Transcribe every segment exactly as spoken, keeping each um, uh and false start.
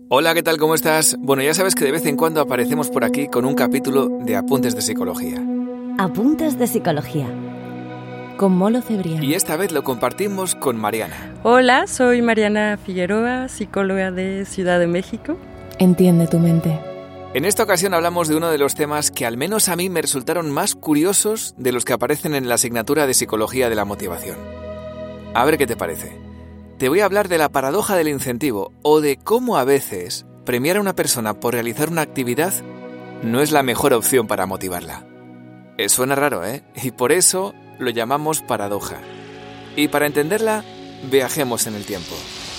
Hola, ¿qué tal? ¿Cómo estás? Bueno, ya sabes que de vez en cuando aparecemos por aquí con un capítulo de Apuntes de Psicología. Apuntes de Psicología, con Molo Cebrián. Y esta vez lo compartimos con Mariana. Hola, soy Mariana Figueroa, psicóloga de Ciudad de México. Entiende tu mente. En esta ocasión hablamos de uno de los temas que al menos a mí me resultaron más curiosos de los que aparecen en la asignatura de Psicología de la Motivación. A ver qué te parece. Te voy a hablar de la paradoja del incentivo o de cómo a veces premiar a una persona por realizar una actividad no es la mejor opción para motivarla. Eh, suena raro, ¿eh? Y por eso lo llamamos paradoja. Y para entenderla, viajemos en el tiempo.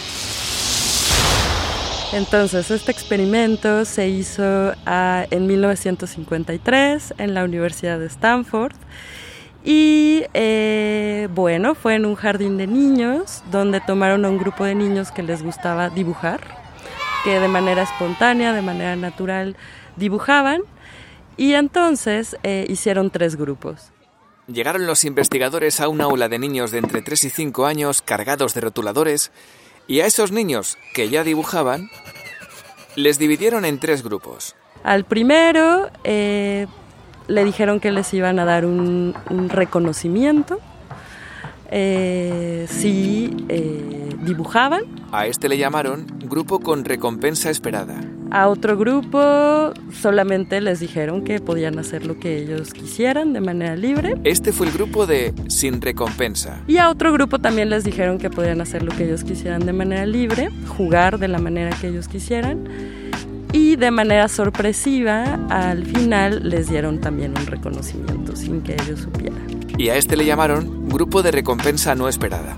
Entonces, este experimento se hizo ah, en mil novecientos cincuenta y tres en la Universidad de Stanford. Y eh, bueno, fue en un jardín de niños donde tomaron a un grupo de niños que les gustaba dibujar, que de manera espontánea, de manera natural dibujaban, y entonces eh, hicieron tres grupos. Llegaron los investigadores a un aula de niños de entre tres y cinco años cargados de rotuladores, y a esos niños que ya dibujaban les dividieron en tres grupos. Al primero eh, le dijeron que les iban a dar un, un reconocimiento eh, si eh, dibujaban. A este le llamaron grupo con recompensa esperada. A otro grupo solamente les dijeron que podían hacer lo que ellos quisieran de manera libre. Este fue el grupo de sin recompensa. Y a otro grupo también les dijeron que podían hacer lo que ellos quisieran de manera libre, jugar de la manera que ellos quisieran. Y de manera sorpresiva, al final les dieron también un reconocimiento sin que ellos supieran. Y a este le llamaron grupo de recompensa no esperada.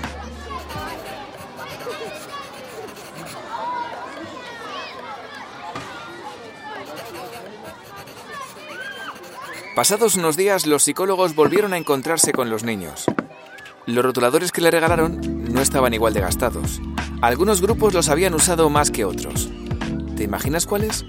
Pasados unos días, los psicólogos volvieron a encontrarse con los niños. Los rotuladores que le regalaron no estaban igual de gastados. Algunos grupos los habían usado más que otros. ¿Te imaginas cuáles?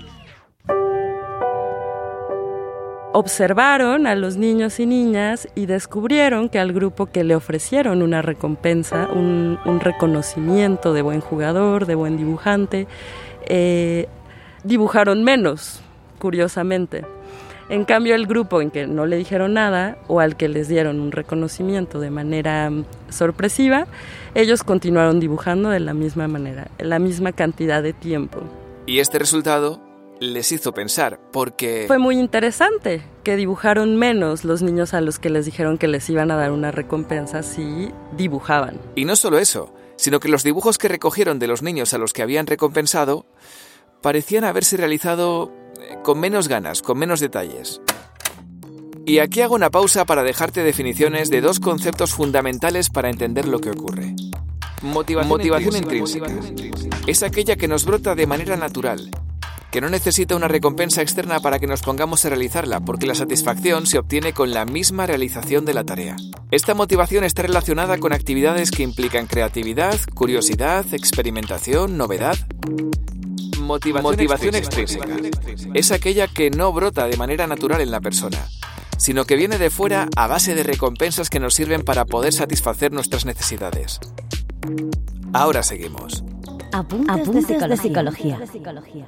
Observaron a los niños y niñas y descubrieron que al grupo que le ofrecieron una recompensa, un, un reconocimiento de buen jugador, de buen dibujante, eh, dibujaron menos, curiosamente. En cambio, el grupo en que no le dijeron nada o al que les dieron un reconocimiento de manera sorpresiva, ellos continuaron dibujando de la misma manera, la misma cantidad de tiempo. Y este resultado les hizo pensar, porque... Fue muy interesante que dibujaron menos los niños a los que les dijeron que les iban a dar una recompensa si dibujaban. Y no solo eso, sino que los dibujos que recogieron de los niños a los que habían recompensado parecían haberse realizado con menos ganas, con menos detalles. Y aquí hago una pausa para dejarte definiciones de dos conceptos fundamentales para entender lo que ocurre. Motivación, Motivación intrínseca. intrínseca es aquella que nos brota de manera natural, que no necesita una recompensa externa para que nos pongamos a realizarla, porque la satisfacción se obtiene con la misma realización de la tarea. Esta motivación está relacionada con actividades que implican creatividad, curiosidad, experimentación, novedad. Motivación, Motivación extrínseca. extrínseca es aquella que no brota de manera natural en la persona, sino que viene de fuera a base de recompensas que nos sirven para poder satisfacer nuestras necesidades. Ahora seguimos. Apuntes, Apuntes de psicología. De psicología.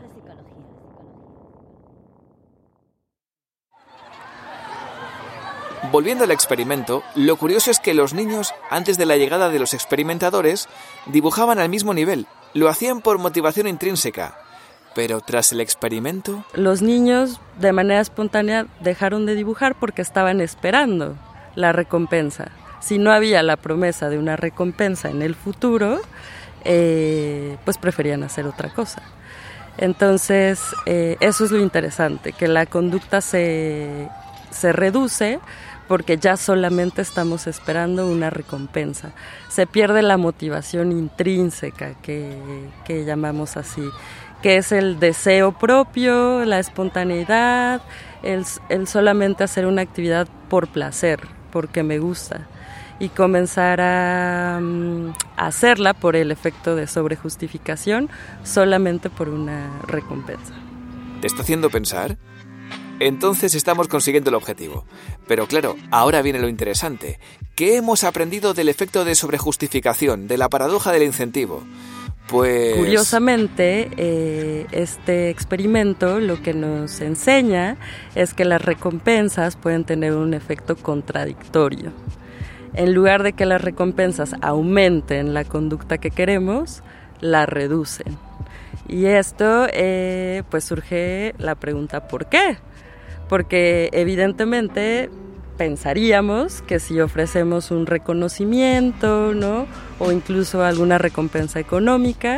Volviendo al experimento, lo curioso es que los niños, antes de la llegada de los experimentadores, dibujaban al mismo nivel. Lo hacían por motivación intrínseca. Pero tras el experimento... Los niños, de manera espontánea, dejaron de dibujar porque estaban esperando la recompensa. Si no había la promesa de una recompensa en el futuro, eh, pues preferían hacer otra cosa. Entonces, eh, eso es lo interesante, que la conducta se, se reduce porque ya solamente estamos esperando una recompensa. Se pierde la motivación intrínseca, que, que llamamos así, que es el deseo propio, la espontaneidad, el, el solamente hacer una actividad por placer, porque me gusta, y comenzar a, a hacerla por el efecto de sobrejustificación, solamente por una recompensa. ¿Te está haciendo pensar? Entonces estamos consiguiendo el objetivo. Pero claro, ahora viene lo interesante. ¿Qué hemos aprendido del efecto de sobrejustificación, de la paradoja del incentivo? Pues... Curiosamente, eh, este experimento lo que nos enseña es que las recompensas pueden tener un efecto contradictorio. En lugar de que las recompensas aumenten la conducta que queremos, la reducen. Y esto, eh, pues surge la pregunta ¿por qué? Porque evidentemente pensaríamos que si ofrecemos un reconocimiento, ¿no?, o incluso alguna recompensa económica,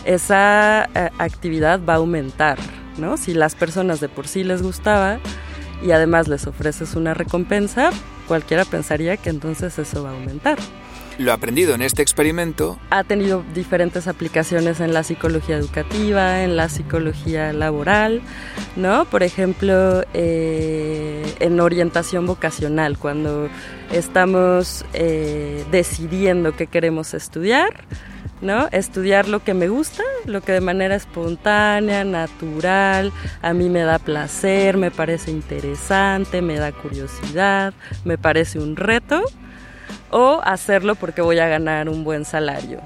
esa eh, actividad va a aumentar, ¿no? Si las personas de por sí les gustaba y además les ofreces una recompensa, cualquiera pensaría que entonces eso va a aumentar. Lo aprendido en este experimento ha tenido diferentes aplicaciones en la psicología educativa, en la psicología laboral, ¿no? Por ejemplo, eh, en orientación vocacional, cuando estamos eh, decidiendo qué queremos estudiar, ¿no? Estudiar lo que me gusta, lo que de manera espontánea, natural, a mí me da placer, me parece interesante, me da curiosidad, me parece un reto. O hacerlo porque voy a ganar un buen salario.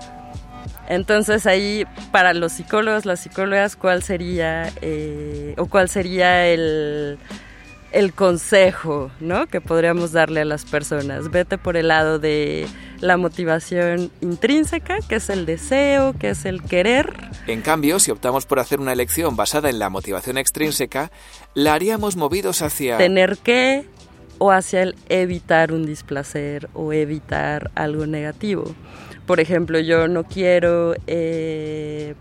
Entonces ahí, para los psicólogos, las psicólogas, ¿cuál sería eh, o cuál sería el, el consejo, ¿no?, que podríamos darle a las personas? Vete por el lado de la motivación intrínseca, que es el deseo, que es el querer. En cambio, si optamos por hacer una elección basada en la motivación extrínseca, la haríamos movidos hacia... Tener que... o hacia el evitar un displacer o evitar algo negativo. Por ejemplo, yo no quiero eh,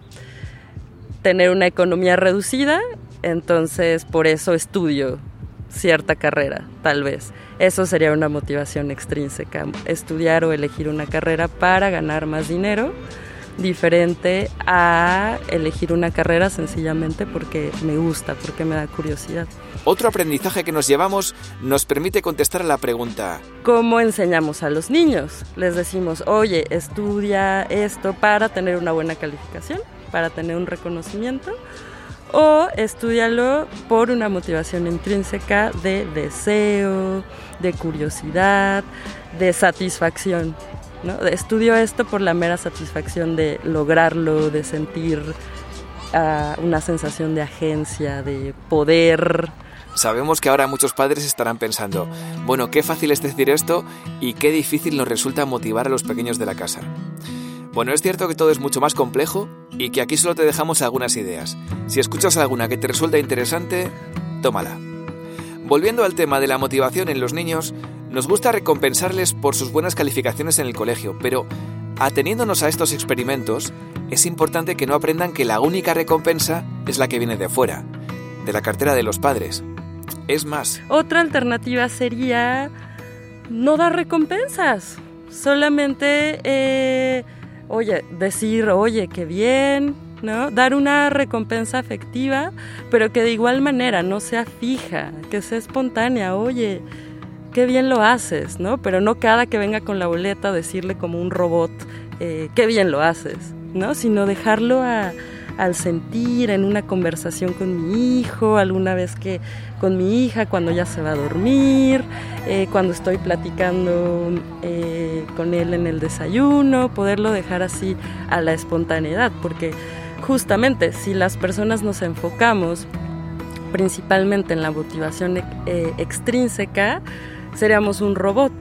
tener una economía reducida, entonces por eso estudio cierta carrera, tal vez. Eso sería una motivación extrínseca, estudiar o elegir una carrera para ganar más dinero, diferente a elegir una carrera sencillamente porque me gusta, porque me da curiosidad. Otro aprendizaje que nos llevamos nos permite contestar a la pregunta: ¿cómo enseñamos a los niños? Les decimos, oye, estudia esto para tener una buena calificación, para tener un reconocimiento, o estúdialo por una motivación intrínseca de deseo, de curiosidad, de satisfacción, ¿no? Estudio esto por la mera satisfacción de lograrlo, de sentir uh, una sensación de agencia, de poder. Sabemos que ahora muchos padres estarán pensando, bueno, qué fácil es decir esto y qué difícil nos resulta motivar a los pequeños de la casa. Bueno, es cierto que todo es mucho más complejo y que aquí solo te dejamos algunas ideas. Si escuchas alguna que te resulta interesante, tómala. Volviendo al tema de la motivación en los niños, nos gusta recompensarles por sus buenas calificaciones en el colegio, pero ateniéndonos a estos experimentos, es importante que no aprendan que la única recompensa es la que viene de fuera, de la cartera de los padres. Es más, otra alternativa sería no dar recompensas, solamente, eh, oye, decir, oye, qué bien, ¿no? Dar una recompensa afectiva, pero que de igual manera no sea fija, que sea espontánea, oye, qué bien lo haces, ¿no? Pero no cada que venga con la boleta decirle como un robot, eh, qué bien lo haces, ¿no? Sino dejarlo a, al sentir en una conversación con mi hijo, alguna vez que con mi hija, cuando ya se va a dormir, eh, cuando estoy platicando eh, con él en el desayuno, poderlo dejar así a la espontaneidad, porque justamente si las personas nos enfocamos principalmente en la motivación eh, extrínseca, seríamos un robot,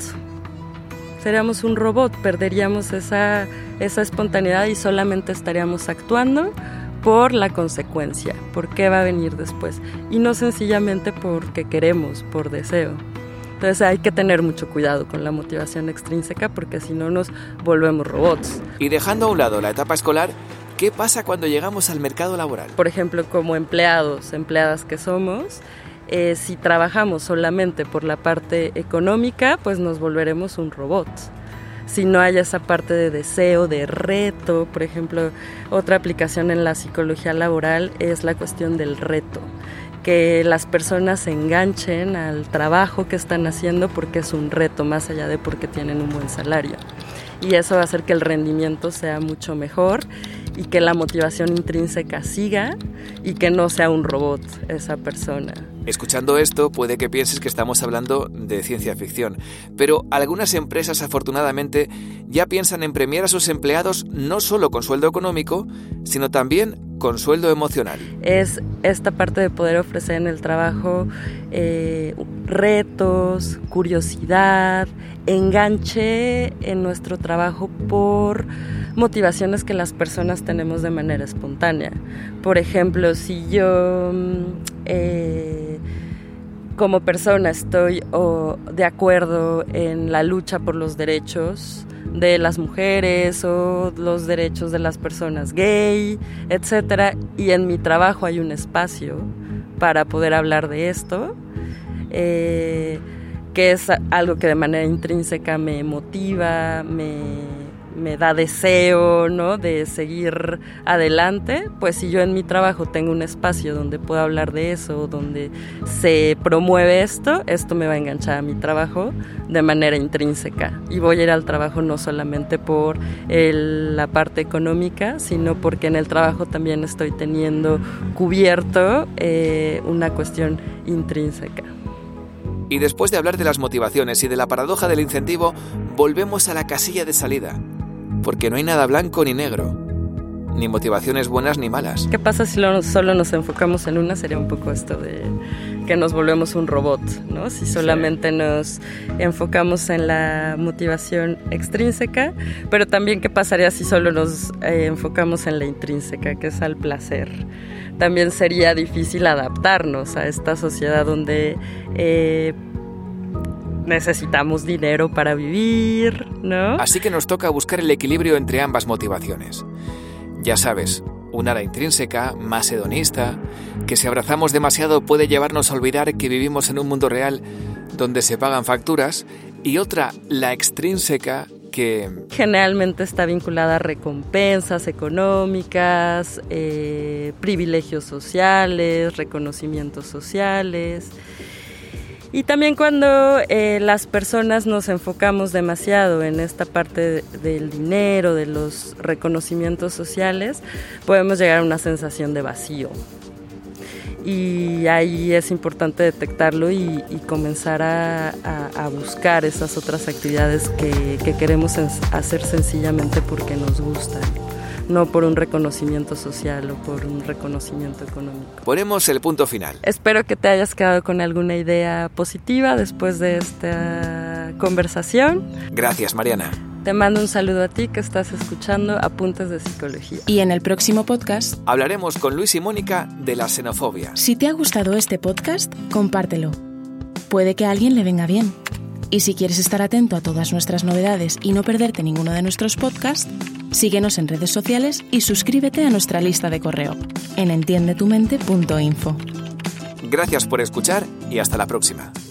seríamos un robot, perderíamos esa, esa espontaneidad y solamente estaríamos actuando por la consecuencia, por qué va a venir después, y no sencillamente porque queremos, por deseo. Entonces hay que tener mucho cuidado con la motivación extrínseca porque si no nos volvemos robots. Y dejando a un lado la etapa escolar, ¿qué pasa cuando llegamos al mercado laboral? Por ejemplo, como empleados, empleadas que somos, eh, si trabajamos solamente por la parte económica, pues nos volveremos un robot. Si no hay esa parte de deseo, de reto, por ejemplo, otra aplicación en la psicología laboral es la cuestión del reto, que las personas se enganchen al trabajo que están haciendo porque es un reto, más allá de porque tienen un buen salario. Y eso va a hacer que el rendimiento sea mucho mejor y que la motivación intrínseca siga y que no sea un robot esa persona. Escuchando esto puede que pienses que estamos hablando de ciencia ficción, pero algunas empresas afortunadamente ya piensan en premiar a sus empleados no solo con sueldo económico, sino también con sueldo emocional. Es esta parte de poder ofrecer en el trabajo eh, retos, curiosidad, enganche en nuestro trabajo por motivaciones que las personas tenemos de manera espontánea. Por ejemplo, si yo eh, como persona estoy oh, de acuerdo en la lucha por los derechos de las mujeres o los derechos de las personas gay, etcétera, y en mi trabajo hay un espacio para poder hablar de esto, eh, que es algo que de manera intrínseca me motiva, me me da deseo, ¿no?, de seguir adelante, pues si yo en mi trabajo tengo un espacio donde puedo hablar de eso, donde se promueve esto, esto me va a enganchar a mi trabajo de manera intrínseca. Y voy a ir al trabajo no solamente por el, la parte económica, sino porque en el trabajo también estoy teniendo cubierto eh, una cuestión intrínseca. Y después de hablar de las motivaciones y de la paradoja del incentivo, volvemos a la casilla de salida. Porque no hay nada blanco ni negro, ni motivaciones buenas ni malas. ¿Qué pasa si lo, solo nos enfocamos en una? Sería un poco esto de que nos volvemos un robot, ¿no? Si solamente sí. nos enfocamos en la motivación extrínseca, pero también qué pasaría si solo nos eh, enfocamos en la intrínseca, que es al placer. También sería difícil adaptarnos a esta sociedad donde eh, necesitamos dinero para vivir, ¿no? Así que nos toca buscar el equilibrio entre ambas motivaciones. Ya sabes, una la intrínseca, más hedonista, que si abrazamos demasiado puede llevarnos a olvidar que vivimos en un mundo real donde se pagan facturas, y otra, la extrínseca, que generalmente está vinculada a recompensas económicas, eh, privilegios sociales, reconocimientos sociales. Y también cuando eh, las personas nos enfocamos demasiado en esta parte de, del dinero, de los reconocimientos sociales, podemos llegar a una sensación de vacío. Y ahí es importante detectarlo y, y comenzar a, a, a buscar esas otras actividades que, que queremos hacer sencillamente porque nos gustan, no por un reconocimiento social o por un reconocimiento económico. Ponemos el punto final. Espero que te hayas quedado con alguna idea positiva después de esta conversación. Gracias, Mariana. Te mando un saludo a ti que estás escuchando Apuntes de Psicología. Y en el próximo podcast hablaremos con Luis y Mónica de la xenofobia. Si te ha gustado este podcast, compártelo. Puede que a alguien le venga bien. Y si quieres estar atento a todas nuestras novedades y no perderte ninguno de nuestros podcasts, síguenos en redes sociales y suscríbete a nuestra lista de correo en entiende tu mente punto info. Gracias por escuchar y hasta la próxima.